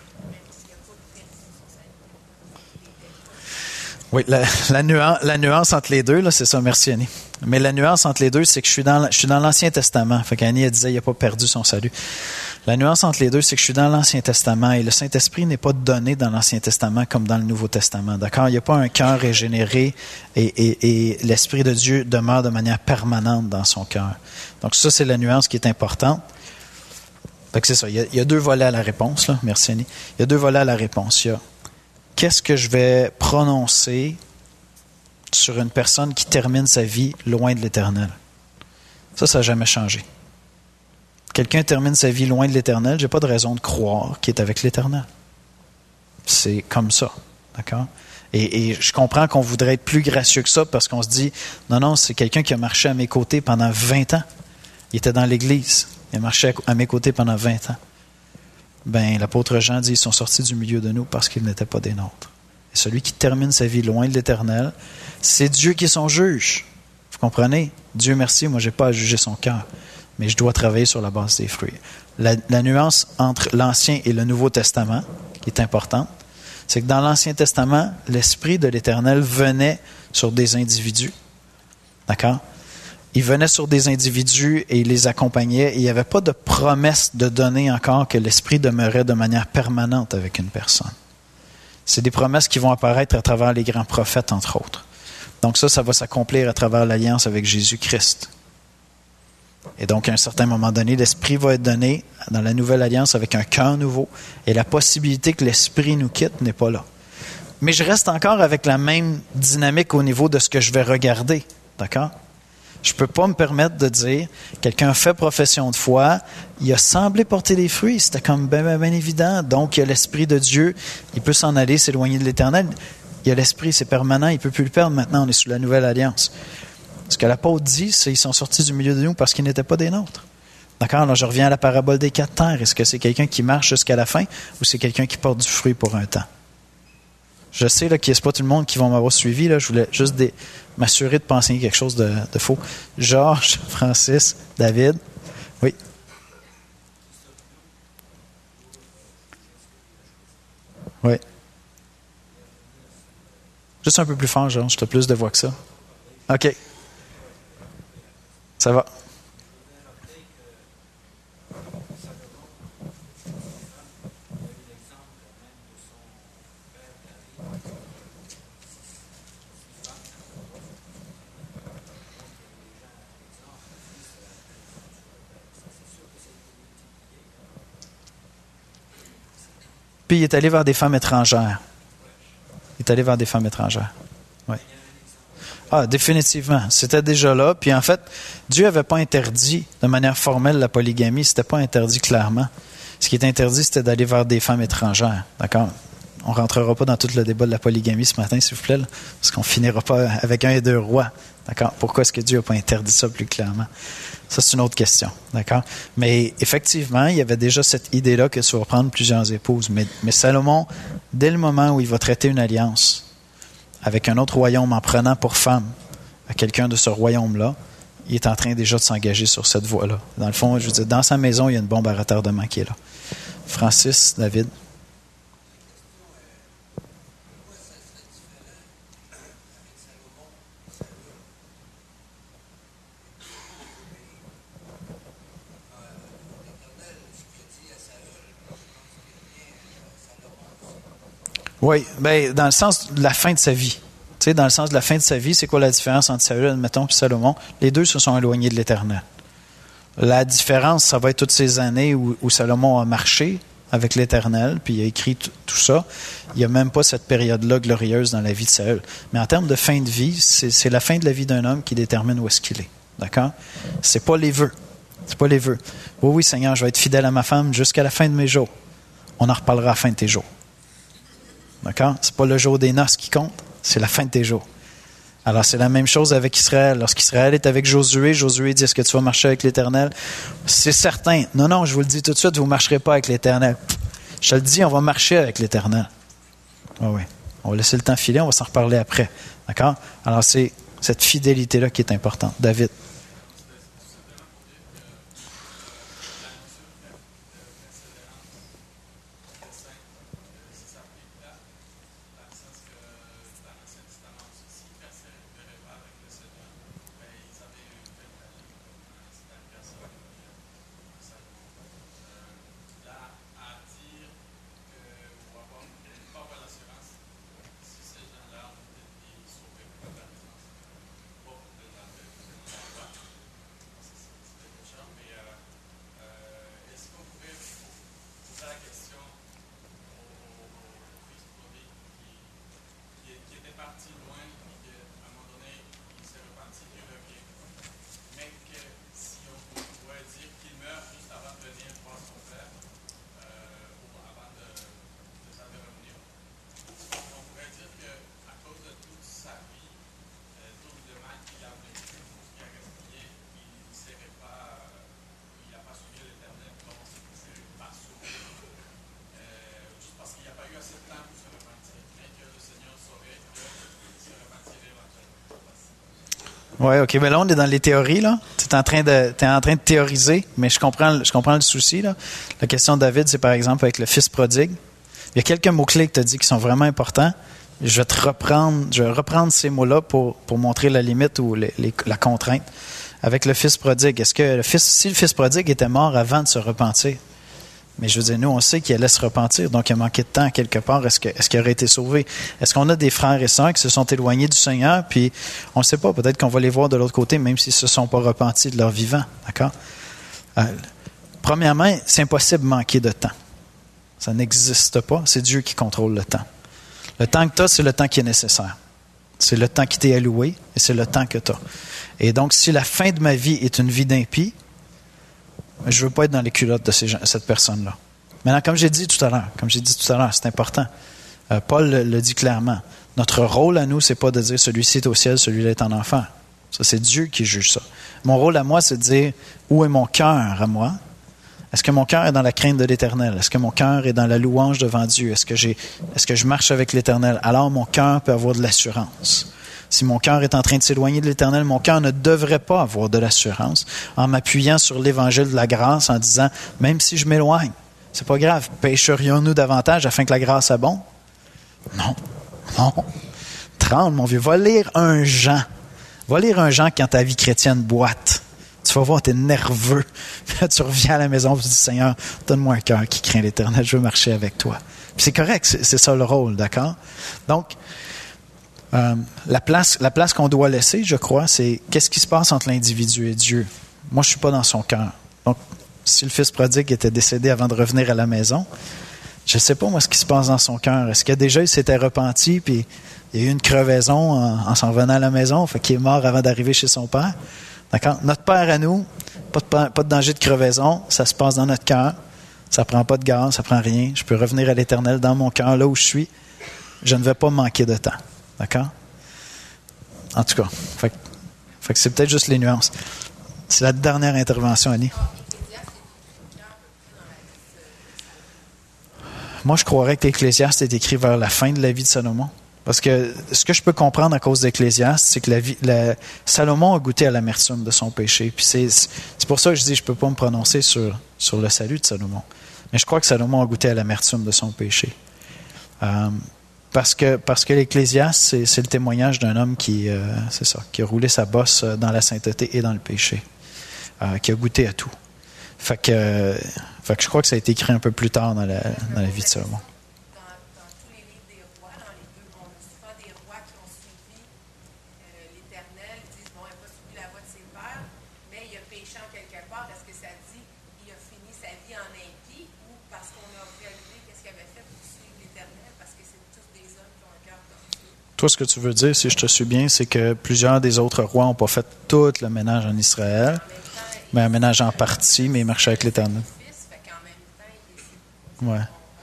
Oui, la nuance entre les deux, là, c'est ça, merci Annie. Mais la nuance entre les deux, c'est que je suis dans l'Ancien Testament. Fait qu'Annie, elle disait, il n'a pas perdu son salut. La nuance entre les deux, c'est que je suis dans l'Ancien Testament et le Saint-Esprit n'est pas donné dans l'Ancien Testament comme dans le Nouveau Testament. D'accord? Il n'y a pas un cœur régénéré et l'Esprit de Dieu demeure de manière permanente dans son cœur. Donc ça, c'est la nuance qui est importante. Fait que c'est ça. Il y a deux volets à la réponse, là. Merci Annie. Il y a deux volets à la réponse. Il y a qu'est-ce que je vais prononcer sur une personne qui termine sa vie loin de l'Éternel? Ça n'a jamais changé. Quelqu'un termine sa vie loin de l'Éternel, je n'ai pas de raison de croire qu'il est avec l'Éternel. C'est comme ça. D'accord? Et je comprends qu'on voudrait être plus gracieux que ça parce qu'on se dit, non, c'est quelqu'un qui a marché à mes côtés pendant 20 ans. Il était dans l'Église. Il a marché à mes côtés pendant 20 ans. Ben, l'apôtre Jean dit, ils sont sortis du milieu de nous parce qu'ils n'étaient pas des nôtres. Et celui qui termine sa vie loin de l'Éternel, c'est Dieu qui est son juge. Vous comprenez? Dieu merci, moi, je n'ai pas à juger son cœur. Mais je dois travailler sur la base des fruits. La nuance entre l'Ancien et le Nouveau Testament, qui est importante, c'est que dans l'Ancien Testament, l'Esprit de l'Éternel venait sur des individus. D'accord? Il venait sur des individus et il les accompagnait. Et il n'y avait pas de promesse de donner encore que l'Esprit demeurait de manière permanente avec une personne. C'est des promesses qui vont apparaître à travers les grands prophètes, entre autres. Donc ça va s'accomplir à travers l'alliance avec Jésus-Christ. Et donc, à un certain moment donné, l'Esprit va être donné dans la nouvelle alliance avec un cœur nouveau. Et la possibilité que l'Esprit nous quitte n'est pas là. Mais je reste encore avec la même dynamique au niveau de ce que je vais regarder. D'accord? Je ne peux pas me permettre de dire, quelqu'un fait profession de foi, il a semblé porter des fruits, c'était comme bien évident. Donc, il y a l'Esprit de Dieu, il peut s'en aller, s'éloigner de l'Éternel. Il y a l'Esprit, c'est permanent, il ne peut plus le perdre. Maintenant, on est sous la nouvelle alliance. Ce que l'apôtre dit, c'est qu'ils sont sortis du milieu de nous parce qu'ils n'étaient pas des nôtres. D'accord? Alors, je reviens à la parabole des 4 terres. Est-ce que c'est quelqu'un qui marche jusqu'à la fin ou c'est quelqu'un qui porte du fruit pour un temps? Je sais là, qu'il n'y a pas tout le monde qui va m'avoir suivi. Là. Je voulais juste m'assurer de penser quelque chose de faux. Georges, Francis, David. Oui. Oui. Juste un peu plus fort, Georges. Tu as plus de voix que ça. OK. Ça va. Puis il est allé vers des femmes étrangères. Il est allé vers des femmes étrangères. Oui. Ah, définitivement. C'était déjà là. Puis en fait, Dieu n'avait pas interdit de manière formelle la polygamie. C'était pas interdit clairement. Ce qui est interdit, c'était d'aller vers des femmes étrangères. D'accord? On ne rentrera pas dans tout le débat de la polygamie ce matin, s'il vous plaît, là, parce qu'on ne finira pas avec 1 et 2 rois. D'accord? Pourquoi est-ce que Dieu n'a pas interdit ça plus clairement? Ça, c'est une autre question. D'accord? Mais effectivement, il y avait déjà cette idée-là que ça va prendre plusieurs épouses. Mais Salomon, dès le moment où il va traiter une alliance avec un autre royaume en prenant pour femme à quelqu'un de ce royaume-là, il est en train déjà de s'engager sur cette voie-là. Dans le fond, je veux dire, dans sa maison, il y a une bombe à retardement qui est là. Francis, David. Oui, bien, dans le sens de la fin de sa vie. Tu sais, dans le sens de la fin de sa vie, c'est quoi la différence entre Saül, admettons, et Salomon? Les deux se sont éloignés de l'Éternel. La différence, ça va être toutes ces années où Salomon a marché avec l'Éternel, puis il a écrit tout ça. Il n'y a même pas cette période-là glorieuse dans la vie de Saül. Mais en termes de fin de vie, c'est la fin de la vie d'un homme qui détermine où est-ce qu'il est. D'accord? C'est pas les vœux. C'est pas les vœux. Oui, Seigneur, je vais être fidèle à ma femme jusqu'à la fin de mes jours. On en reparlera à la fin de tes jours. D'accord? C'est pas le jour des noces qui compte, c'est la fin de tes jours. Alors, c'est la même chose avec Israël. Lorsqu'Israël est avec Josué, Josué dit, est-ce que tu vas marcher avec l'Éternel? C'est certain. Non, je vous le dis tout de suite, vous ne marcherez pas avec l'Éternel. Je te le dis, on va marcher avec l'Éternel. Oui. On va laisser le temps filer, on va s'en reparler après. D'accord? Alors, c'est cette fidélité-là qui est importante. David. Oui, OK. Mais là, on est dans les théories, là. Tu es en train de théoriser, mais je comprends le souci, là. La question de David, c'est par exemple avec le fils prodigue. Il y a quelques mots-clés que tu as dit qui sont vraiment importants. Je vais reprendre ces mots-là pour montrer la limite ou la contrainte. Avec le fils prodigue, est-ce que si le fils prodigue était mort avant de se repentir, Mais je veux dire, nous, on sait qu'il allait se repentir, donc il a manqué de temps quelque part. Est-ce qu'il aurait été sauvé? Est-ce qu'on a des frères et sœurs qui se sont éloignés du Seigneur, puis on ne sait pas, peut-être qu'on va les voir de l'autre côté, même s'ils ne se sont pas repentis de leur vivant. D'accord? Premièrement, c'est impossible de manquer de temps. Ça n'existe pas. C'est Dieu qui contrôle le temps. Le temps que tu as, c'est le temps qui est nécessaire. C'est le temps qui t'est alloué et c'est le temps que tu as. Et donc, si la fin de ma vie est une vie d'impie, je ne veux pas être dans les culottes de cette personne-là. Maintenant, comme j'ai dit tout à l'heure, c'est important. Paul le dit clairement. Notre rôle à nous, c'est pas de dire celui-ci est au ciel, celui-là est en enfer. Ça, c'est Dieu qui juge ça. Mon rôle à moi, c'est de dire où est mon cœur à moi? Est-ce que mon cœur est dans la crainte de l'Éternel? Est-ce que mon cœur est dans la louange devant Dieu? Est-ce que je marche avec l'Éternel? Alors mon cœur peut avoir de l'assurance. Si mon cœur est en train de s'éloigner de l'Éternel, mon cœur ne devrait pas avoir de l'assurance en m'appuyant sur l'Évangile de la grâce en disant, même si je m'éloigne, c'est pas grave, pécherions-nous davantage afin que la grâce abonde? Non. Tremble, mon vieux. Va lire un Jean. Quand ta vie chrétienne boite. Tu vas voir, tu es nerveux. Puis là, tu reviens à la maison et tu dis, Seigneur, donne-moi un cœur qui craint l'Éternel, je veux marcher avec toi. Puis c'est correct, c'est ça le rôle, d'accord? Donc, la place qu'on doit laisser, je crois, c'est qu'est-ce qui se passe entre l'individu et Dieu. Moi, je ne suis pas dans son cœur. Donc, si le fils prodigue était décédé avant de revenir à la maison, je ne sais pas, moi, ce qui se passe dans son cœur. Est-ce que déjà, il s'était repenti, puis il y a eu une crevaison en s'en revenant à la maison, fait qu'il est mort avant d'arriver chez son père? D'accord? Notre père à nous, pas de danger de crevaison, ça se passe dans notre cœur. Ça ne prend pas de gaz, ça ne prend rien. Je peux revenir à l'Éternel dans mon cœur, là où je suis. Je ne vais pas manquer de temps. D'accord? En tout cas, fait que c'est peut-être juste les nuances. C'est la dernière intervention, Annie. Moi, je croirais que l'Ecclésiaste est écrit vers la fin de la vie de Salomon. Parce que ce que je peux comprendre à cause d'Ecclésiaste, c'est que Salomon a goûté à l'amertume de son péché. Puis c'est pour ça que je dis que je ne peux pas me prononcer sur le salut de Salomon. Mais je crois que Salomon a goûté à l'amertume de son péché. Parce que l'Ecclésiaste, c'est le témoignage d'un homme qui a roulé sa bosse dans la sainteté et dans le péché, qui a goûté à tout. Fait que je crois que ça a été écrit un peu plus tard dans la vie de Salomon. Dans tous les livres des rois, dans les deux, on a souvent des rois qui ont suivi l'Éternel, ils disent, bon, il n'a pas suivi la voie de ses pères, mais il a péché en quelque part. Est-ce que ça dit qu'il a fini sa vie en impie ou parce qu'on a réalisé qu'est-ce qu'il avait fait pour suivre l'Éternel, parce que c'est tous des hommes qui ont un cœur tordu? Toi, ce que tu veux dire, si je te suis bien, c'est que plusieurs des autres rois n'ont pas fait tout le ménage en Israël, mais un ménage en partie, mais ils marchaient avec l'Éternel. Ouais.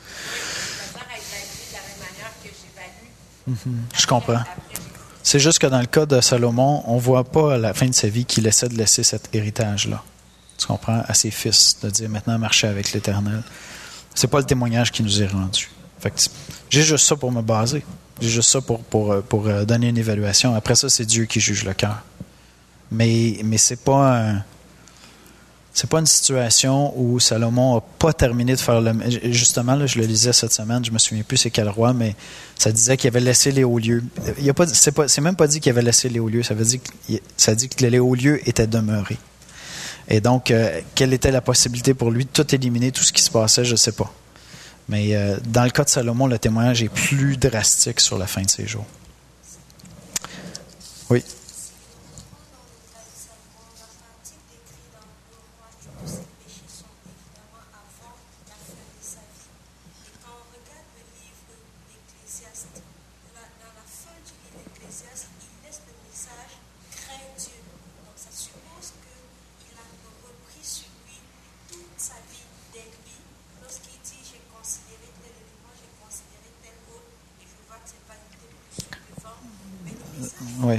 Je comprends. C'est juste que dans le cas de Salomon, on ne voit pas à la fin de sa vie qu'il essaie de laisser cet héritage-là. Tu comprends? À ses fils, de dire maintenant marcher avec l'Éternel. C'est pas le témoignage qui nous est rendu. Fait que j'ai juste ça pour me baser. J'ai juste ça pour donner une évaluation. Après ça, c'est Dieu qui juge le cœur. Mais c'est pas une situation où Salomon n'a pas terminé de faire le... Justement, là, je le lisais cette semaine, je me souviens plus c'est quel roi, mais ça disait qu'il avait laissé les hauts lieux. C'est même pas dit qu'il avait laissé les hauts lieux, ça dit que les hauts lieux étaient demeurés. Et donc, quelle était la possibilité pour lui de tout éliminer, tout ce qui se passait, je ne sais pas. Mais dans le cas de Salomon, le témoignage est plus drastique sur la fin de ses jours. Oui. Oui.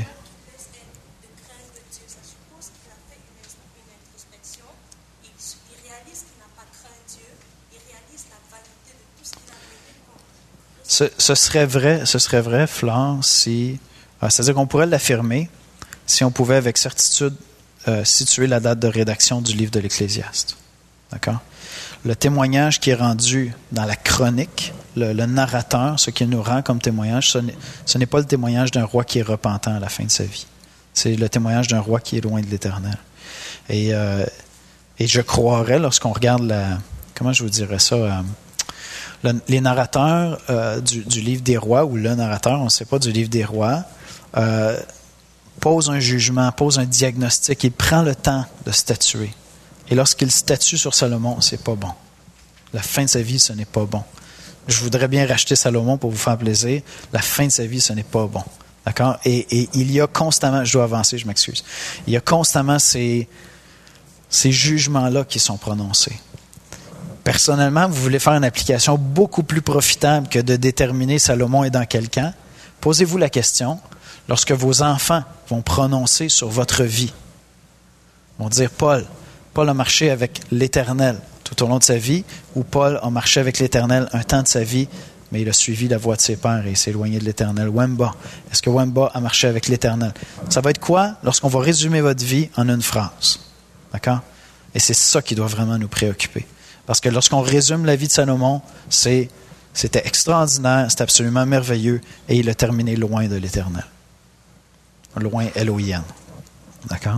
Ce serait vrai, Flore, si... c'est-à-dire qu'on pourrait l'affirmer si on pouvait avec certitude situer la date de rédaction du livre de l'Ecclésiaste. D'accord? Le témoignage qui est rendu dans la chronique, le narrateur, ce qu'il nous rend comme témoignage, ce n'est pas le témoignage d'un roi qui est repentant à la fin de sa vie. C'est le témoignage d'un roi qui est loin de l'Éternel. Et je croirais, lorsqu'on regarde comment je vous dirais ça? Les narrateurs du livre des rois, ou le narrateur, on ne sait pas, du livre des rois, pose un jugement, pose un diagnostic, il prend le temps de statuer. Et lorsqu'il statue sur Salomon, c'est pas bon. La fin de sa vie, ce n'est pas bon. Je voudrais bien racheter Salomon pour vous faire plaisir. La fin de sa vie, ce n'est pas bon. D'accord? Et il y a constamment, je dois avancer, je m'excuse. Il y a constamment ces jugements-là qui sont prononcés. Personnellement, vous voulez faire une application beaucoup plus profitable que de déterminer Salomon est dans quel camp? Posez-vous la question, lorsque vos enfants vont prononcer sur votre vie, vont dire Paul a marché avec l'Éternel tout au long de sa vie, ou Paul a marché avec l'Éternel un temps de sa vie, mais il a suivi la voie de ses pères et il s'est éloigné de l'Éternel. Wemba, est-ce que Wemba a marché avec l'Éternel? Ça va être quoi lorsqu'on va résumer votre vie en une phrase? D'accord? Et c'est ça qui doit vraiment nous préoccuper. Parce que lorsqu'on résume la vie de Salomon, c'était extraordinaire, c'était absolument merveilleux, et il a terminé loin de l'Éternel. Loin Elohim. D'accord?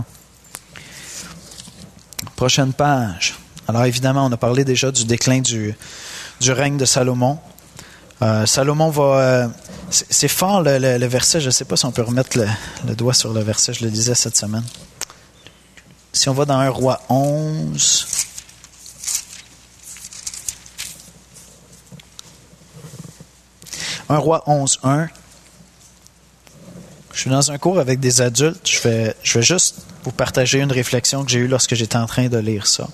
Prochaine page. Alors évidemment, on a parlé déjà du déclin du règne de Salomon. Salomon va... c'est fort le verset, je ne sais pas si on peut remettre le doigt sur le verset, je le lisais cette semaine. Si on va dans 1 Roi 11... 1 Roi 11, 1. Je suis dans un cours avec des adultes. Je vais juste vous partager une réflexion que j'ai eue lorsque j'étais en train de lire ça.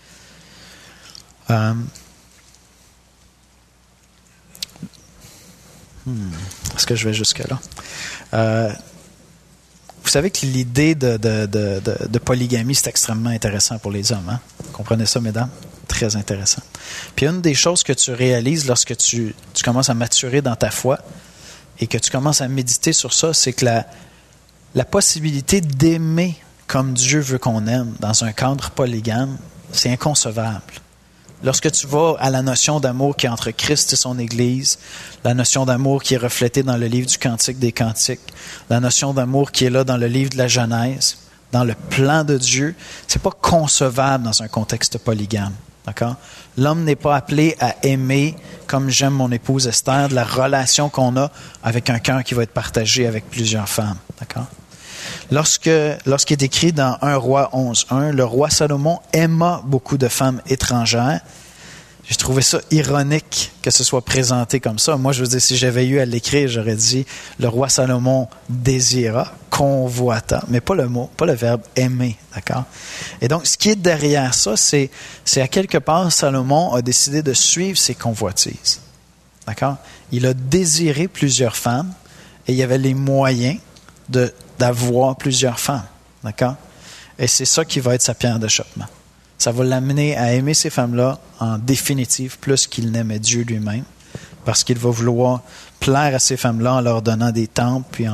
Est-ce que je vais jusque-là? Vous savez que l'idée de polygamie, c'est extrêmement intéressant pour les hommes. Hein? Vous comprenez ça, mesdames? Très intéressant. Puis une des choses que tu réalises lorsque tu commences à maturer dans ta foi et que tu commences à méditer sur ça, c'est que la possibilité d'aimer comme Dieu veut qu'on aime dans un cadre polygame, c'est inconcevable. Lorsque tu vas à la notion d'amour qui est entre Christ et son Église, la notion d'amour qui est reflétée dans le livre du Cantique des Cantiques, la notion d'amour qui est là dans le livre de la Genèse, dans le plan de Dieu, c'est pas concevable dans un contexte polygame. D'accord? L'homme n'est pas appelé à aimer, comme j'aime mon épouse Esther, de la relation qu'on a avec un cœur qui va être partagé avec plusieurs femmes. D'accord? Lorsqu'il est écrit dans 1 Roi 11.1, le roi Salomon aima beaucoup de femmes étrangères. J'ai trouvé ça ironique que ce soit présenté comme ça. Moi, je veux dire, si j'avais eu à l'écrire, j'aurais dit le roi Salomon désira, convoita, mais pas le mot, pas le verbe aimer, d'accord? Et donc, ce qui est derrière ça, c'est à quelque part, Salomon a décidé de suivre ses convoitises, d'accord? Il a désiré plusieurs femmes et il y avait les moyens d'avoir plusieurs femmes, d'accord? Et c'est ça qui va être sa pierre d'achoppement. Ça va l'amener à aimer ces femmes-là en définitive plus qu'il n'aimait Dieu lui-même, parce qu'il va vouloir plaire à ces femmes-là en leur donnant des temples, puis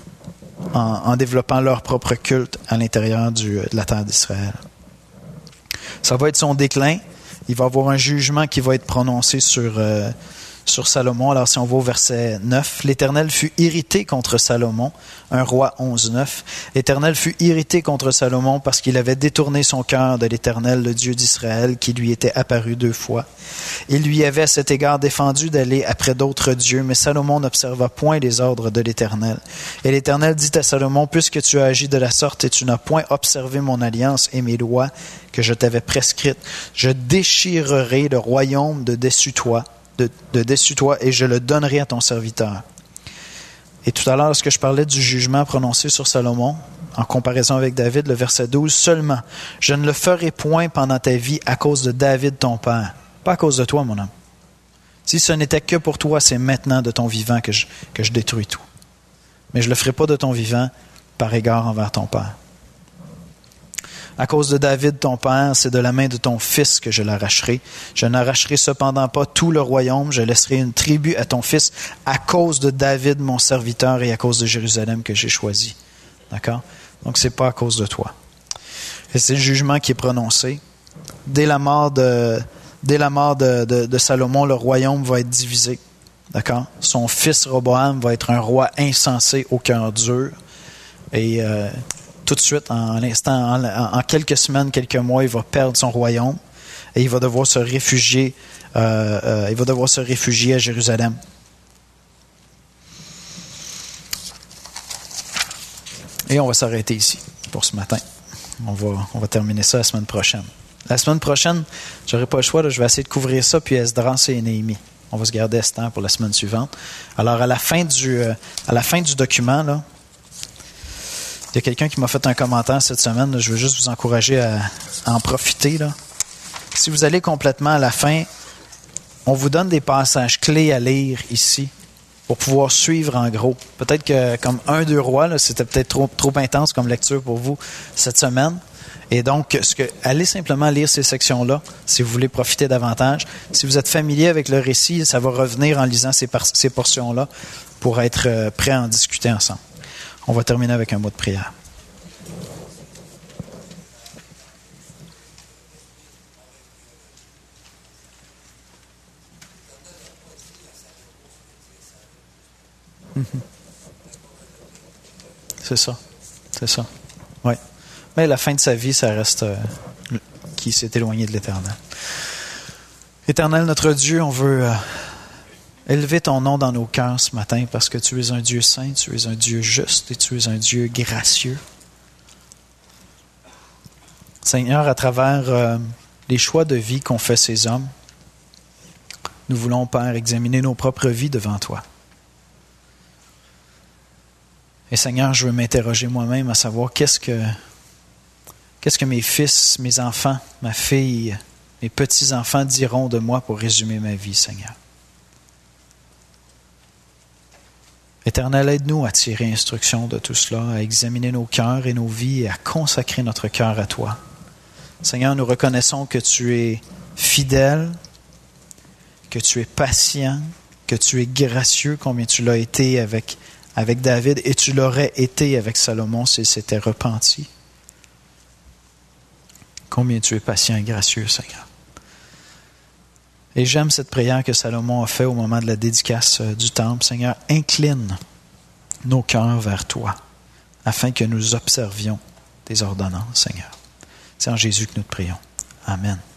en développant leur propre culte à l'intérieur de la terre d'Israël. Ça va être son déclin. Il va y avoir un jugement qui va être prononcé sur Salomon. Alors si on va au verset 9, l'Éternel fut irrité contre Salomon, 1 Roi 11.9. L'Éternel fut irrité contre Salomon parce qu'il avait détourné son cœur de l'Éternel, le Dieu d'Israël, qui lui était apparu 2 fois. Il lui avait à cet égard défendu d'aller après d'autres dieux, mais Salomon n'observa point les ordres de l'Éternel. Et l'Éternel dit à Salomon, puisque tu as agi de la sorte et tu n'as point observé mon alliance et mes lois que je t'avais prescrites, je déchirerai le royaume de dessus toi et je le donnerai à ton serviteur. Et tout à l'heure, lorsque je parlais du jugement prononcé sur Salomon, en comparaison avec David, le verset 12, seulement, je ne le ferai point pendant ta vie à cause de David ton père, pas à cause de toi, mon homme. Si ce n'était que pour toi, c'est maintenant de ton vivant que je détruis tout. Mais je ne le ferai pas de ton vivant par égard envers ton père. À cause de David, ton père, c'est de la main de ton fils que je l'arracherai. Je n'arracherai cependant pas tout le royaume. Je laisserai une tribu à ton fils à cause de David, mon serviteur, et à cause de Jérusalem que j'ai choisi. D'accord? Donc, c'est pas à cause de toi. Et c'est le jugement qui est prononcé. Dès la mort de Salomon, le royaume va être divisé. D'accord? Son fils Roboam va être un roi insensé au cœur dur. Et tout de suite, en quelques semaines, quelques mois, il va perdre son royaume. et il va devoir se réfugier. Il va devoir se réfugier à Jérusalem. Et on va s'arrêter ici pour ce matin. On va terminer ça la semaine prochaine. La semaine prochaine, j'aurai pas le choix, là, je vais essayer de couvrir ça, puis Esdras et Néhémie. On va se garder Esther pour la semaine suivante. Alors, à la fin du document, là, il y a quelqu'un qui m'a fait un commentaire cette semaine. Là, je veux juste vous encourager à en profiter. Là. Si vous allez complètement à la fin, on vous donne des passages clés à lire ici pour pouvoir suivre en gros. Peut-être que comme 1-2 rois, là, c'était peut-être trop intense comme lecture pour vous cette semaine. Et donc, allez simplement lire ces sections-là si vous voulez profiter davantage. Si vous êtes familier avec le récit, ça va revenir en lisant ces portions-là pour être prêt à en discuter ensemble. On va terminer avec un mot de prière. C'est ça. Oui. Mais la fin de sa vie, ça reste qui s'est éloigné de l'Éternel. Éternel, notre Dieu, on veut élever ton nom dans nos cœurs ce matin parce que tu es un Dieu saint, tu es un Dieu juste et tu es un Dieu gracieux. Seigneur, à travers les choix de vie qu'ont fait ces hommes, nous voulons, Père, examiner nos propres vies devant toi. Et Seigneur, je veux m'interroger moi-même à savoir qu'est-ce que mes fils, mes enfants, ma fille, mes petits-enfants diront de moi pour résumer ma vie, Seigneur. Éternel, aide-nous à tirer instruction de tout cela, à examiner nos cœurs et nos vies et à consacrer notre cœur à toi. Seigneur, nous reconnaissons que tu es fidèle, que tu es patient, que tu es gracieux, combien tu l'as été avec David et tu l'aurais été avec Salomon s'il s'était repenti. Combien tu es patient et gracieux, Seigneur. Et j'aime cette prière que Salomon a faite au moment de la dédicace du temple. Seigneur, incline nos cœurs vers toi, afin que nous observions tes ordonnances, Seigneur. C'est en Jésus que nous te prions. Amen.